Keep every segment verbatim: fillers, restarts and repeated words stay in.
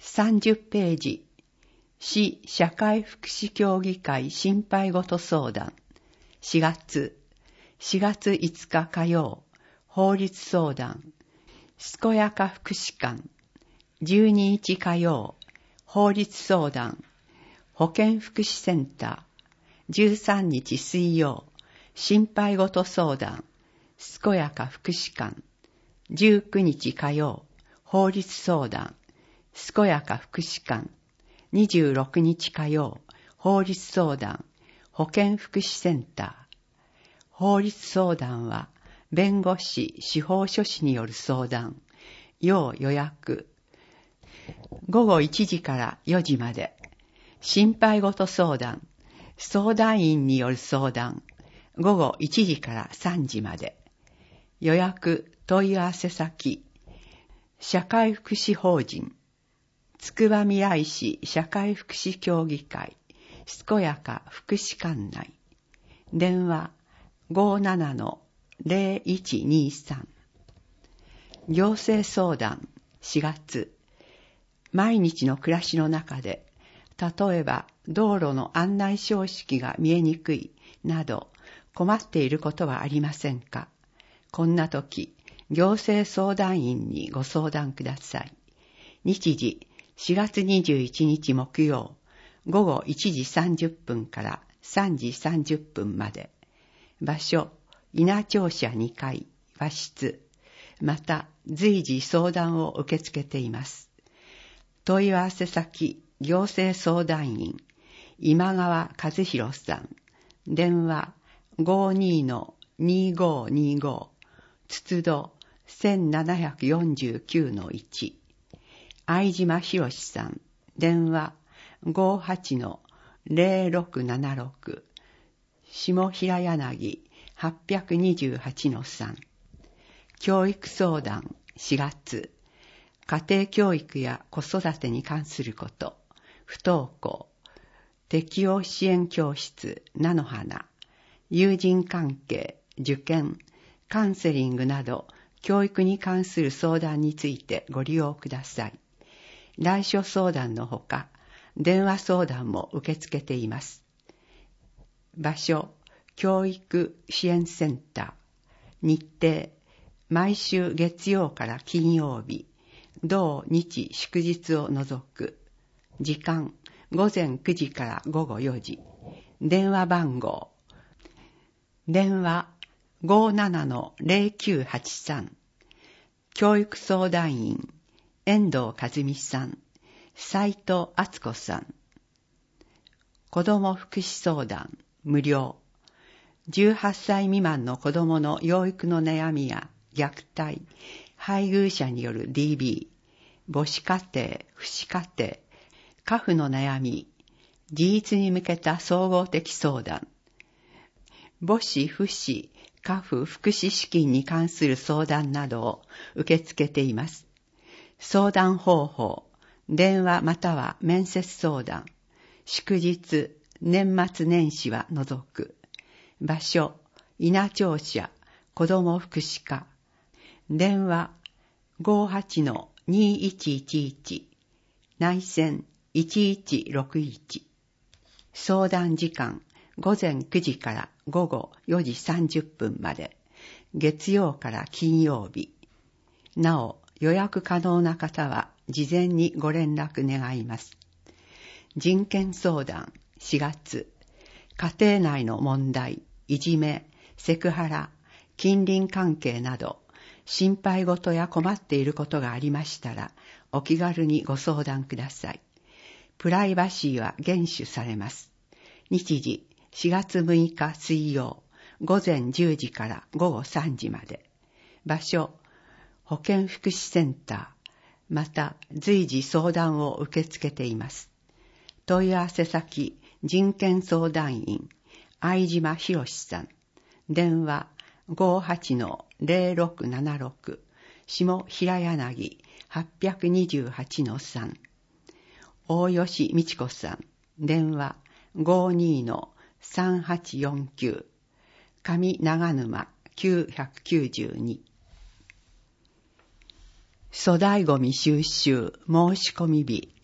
さんじゅっページ、市社会福祉協議会心配ごと相談。しがつ、しがついつか火曜、法律相談。健やか福祉館。じゅうににち火曜、法律相談。保健福祉センター。じゅうさんにち水曜、心配ごと相談。健やか福祉館。じゅうくにち火曜、法律相談。健やか福祉館。にじゅうろくにち火曜、法律相談。保健福祉センター。法律相談は、弁護士、司法書士による相談。要予約。ごごいちじからよじまで。心配ごと相談。相談員による相談。ごごいちじからさんじまで。予約、問い合わせ先。社会福祉法人。つくばみらい市社会福祉協議会。健やか福祉館内。電話 ごーななのゼロいちにさん。行政相談しがつ。毎日の暮らしの中で、例えば道路の案内標識が見えにくいなど困っていることはありませんか？こんな時、行政相談員にご相談ください。日時しがつにじゅういちにち木曜、ごごいちじさんじゅっぷんからさんじさんじゅっぷんまで。場所、稲庁舎にかい、和室。また、随時相談を受け付けています。問い合わせ先、行政相談員、今川和弘さん。電話 ごーにーのにーごーにーご。筒戸 せんななひゃくよんじゅうきゅうのいち。相島博さん。電話 ごーはちのゼロろくななろく。下平柳 はっぴゃくにじゅうはちのさん。教育相談しがつ。家庭教育や子育てに関すること。不登校。適応支援教室菜の花。友人関係、受験、カウンセリングなど教育に関する相談についてご利用ください。来所相談のほか、電話相談も受け付けています。場所、教育支援センター。日程、毎週月曜から金曜日、同日祝日を除く。時間、ごぜんくじからごごよじ。電話番号。電話 ごーななのゼロきゅうはちさん。教育相談員、遠藤和美さん、斉藤敦子さん。子ども福祉相談、無料。じゅうはっさい未満の子どもの養育の悩みや虐待、配偶者による ディービー、母子家庭、父子家庭、家父の悩み、自立に向けた総合的相談、母子父子家父福祉資金に関する相談などを受け付けています。相談方法、電話または面接相談、祝日、年末年始は除く。場所、稲庁舎、子ども福祉課。電話 ごーはちのにーいちいちいち。内線いちいちろくいち。相談時間、ごぜんくじからごごよじさんじゅっぷんまで。月曜から金曜日。なお、予約可能な方は事前にご連絡願います。人権相談しがつ。家庭内の問題、いじめ、セクハラ、近隣関係など、心配事や困っていることがありましたら、お気軽にご相談ください。プライバシーは厳守されます。日時、しがつむいか水曜、ごぜんじゅうじからごごさんじまで。場所、保健福祉センター。また、随時相談を受け付けています。問い合わせ先、人権相談員、相島博さん。電話 ごーはちのゼロろくななろく。下平柳 はっぴゃくにじゅうはちのさん。大吉美智子さん。電話 ごーにーのさんはちよんきゅう。上長沼きゅうひゃくきゅうじゅうに。粗大ごみ収集申し込み日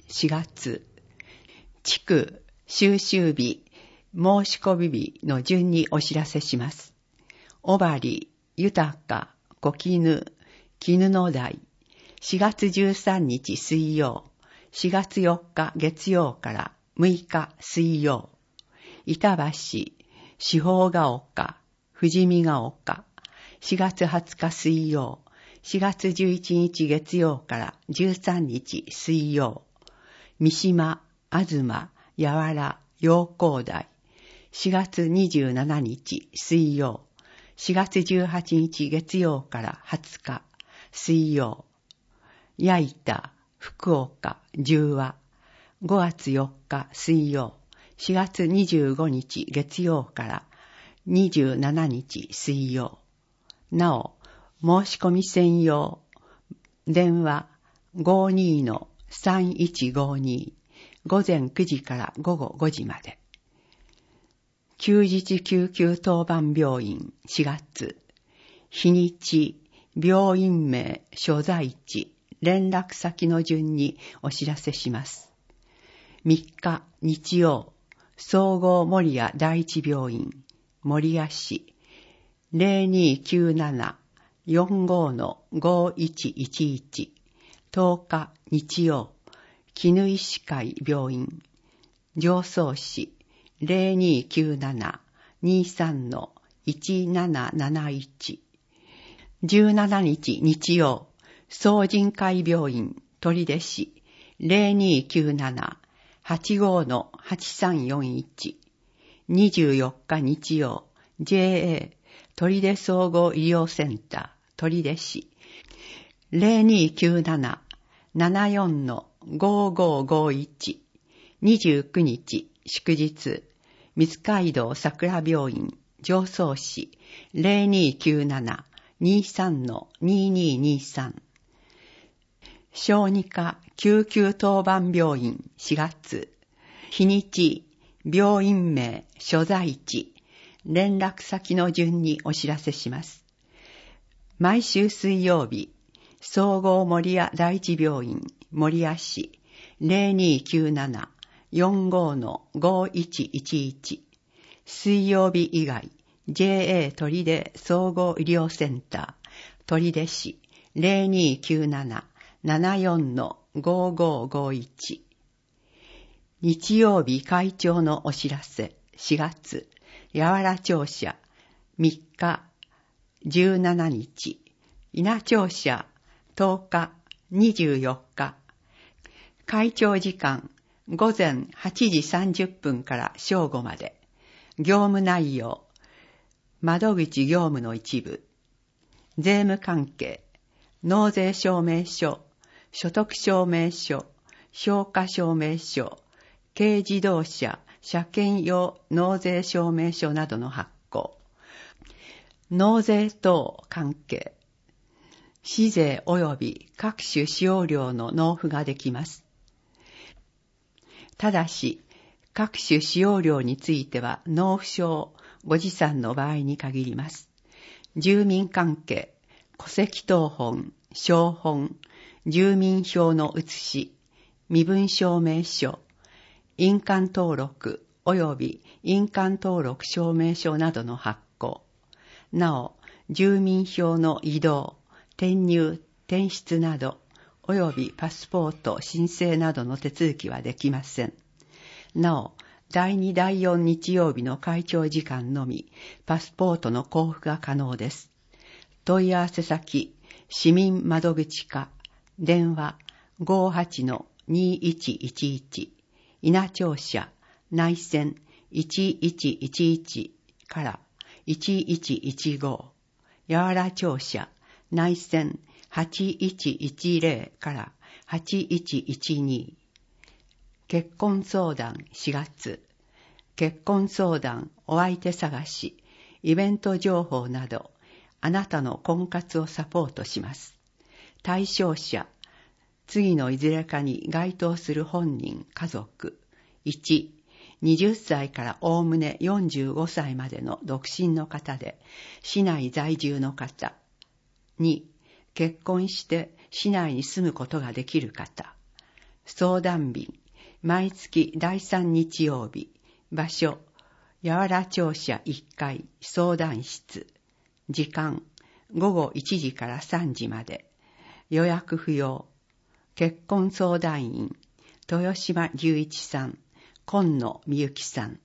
しがつ、地区収集日、申し込み日の順にお知らせします。おばり、豊か、こきぬ、絹の台、しがつじゅうさんにち水曜、しがつよっか月曜からむいか水曜、板橋、四方が丘、富士見が丘、しがつはつか水曜、しがつじゅういちにち月曜からじゅうさんにち水曜、三島、東、八原、陽光台、しがつにじゅうしちにち水曜、しがつじゅうはちにち月曜からはつか水曜、矢板、福岡、十和、ごがつよっか水曜、しがつにじゅうごにち月曜からにじゅうしちにち水曜。なお、申し込み専用、電話 ごーにーのさんいちごーにー、午前くじから午後ごじまで。休日救急当番病院しがつ、日にち、病院名、所在地、連絡先の順にお知らせします。みっか日曜、総合守谷第一病院、守谷市、ゼロにーきゅうなな よんごーのごいちいちいち、とおか日曜、絹石会病院、常総市、ゼロにーきゅうなな にーさんのいちなななないち、じゅうしちにち日曜、総人会病院、取手市、ゼロにーきゅうなな はちごーのはちさんよんいち、にじゅうよっか日曜、ジェーエー 取手総合医療センター、取手市、ゼロにーきゅうなな ななよんのごーごーごーいち、にじゅうくにち祝日、三街道桜病院、常総市、ゼロにーきゅうなな にーさんのにーにーにーさん、小児科救急当番病院しがつ、日にち、病院名、所在地、連絡先の順にお知らせします。毎週水曜日、総合守谷第一病院、守谷市、ゼロにーきゅうなな よんごーのごいちいちいち、水曜日以外、ジェーエー 取手総合医療センター、取手市、ゼロにーきゅうなな ななよんのごーごーごーいち。日曜日会長のお知らせ、しがつ、八原庁舎、みっか、じゅうしちにち、稲庁舎、とおか、にじゅうよっか。会長時間、午前はちじさんじゅっぷんから正午まで。業務内容、窓口業務の一部、税務関係、納税証明書、所得証明書、評価証明書、軽自動車、車検用納税証明書などの発行、納税等関係、市税及び各種使用料の納付ができます。ただし、各種使用料については納付書をご持参の場合に限ります。住民関係、戸籍謄本、証本、住民票の写し、身分証明書、印鑑登録及び印鑑登録証明書などの発行。なお、住民票の移動、転入、転出など、及びパスポート申請などの手続きはできません。なお、だいにだいよん日曜日の会長時間のみ、パスポートの交付が可能です。問い合わせ先、市民窓口課、電話 ごーはちのにいちいちいち、稲庁舎、内線いちいちいちいちからいちいちいちご、八原庁舎、内線はちいちいちゼロからはちいちいちに。結婚相談しがつ、結婚相談、お相手探し、イベント情報など、あなたの婚活をサポートします。対象者、次のいずれかに該当する本人、家族。いち、はたちからおおむねよんじゅうごさいまでの独身の方で、市内在住の方。に、結婚して市内に住むことができる方。 相談日、毎月だいさん日曜日。場所、八原庁舎いっかい相談室。時間、ごごいちじからさんじまで。予約不要。結婚相談員、豊島隆一さん、今野みゆきさん。